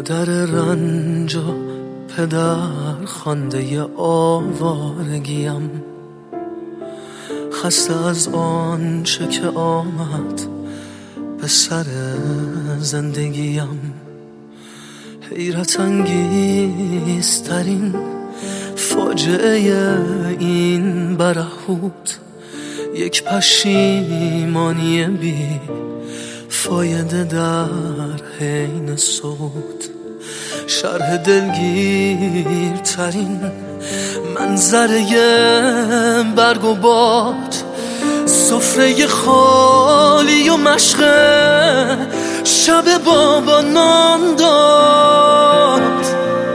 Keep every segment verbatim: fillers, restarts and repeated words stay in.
مادر رنج و پدر خوانده آوارگیم، خسته از آنچه که آمد به سر زندگیم. حیرت انگیزترین فاجعه این برهوت یک پشیمانی بی فایده در حین صوت. شرح دلگیرترین منظره برگ و باد، سفره خالی و مشق شب بابا نان داد.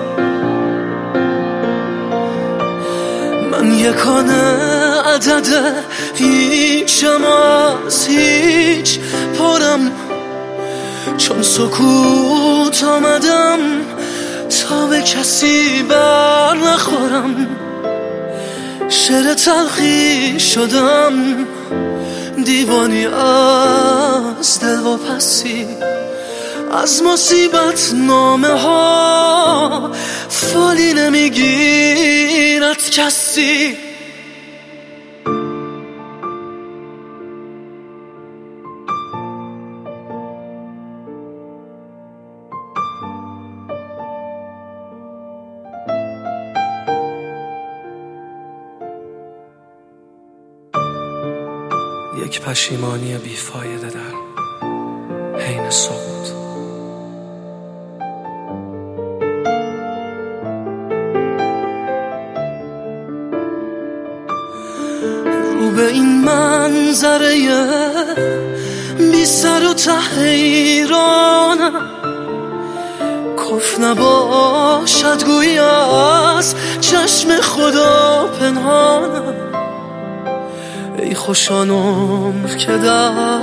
من یکانه عدد هیچم از هیچ پرم، چون سکوت آمدم تا به کسی بر نخورم. شعر تلخی شدم، دیوانی از دل و پسی، از مصیبت نامه ها فالی نمیگیرد کسی. یک پشیمانی بیفایده در حین سقوط. رو به این منظره بی سر و ته حیرانم، کف نباشد گویی از چشم خدا پنهانم. ای خوشان عمر که در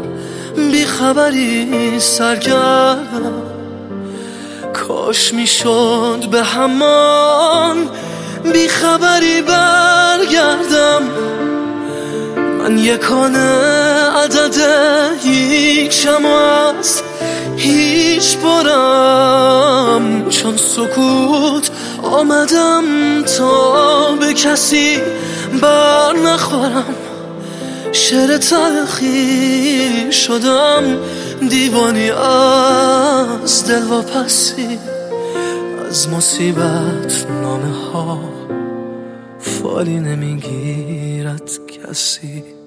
بیخبری سرگردم، کاش میشد به همان بیخبری برگردم. من یکانه عدد هیچم از هیچ برم، چون سکوت آمدم تا به کسی بر نخورم. شعر تلخی شدم، دیوانی از دل و پسی، از مصیبت نامه ها فالی نمیگیرد کسی.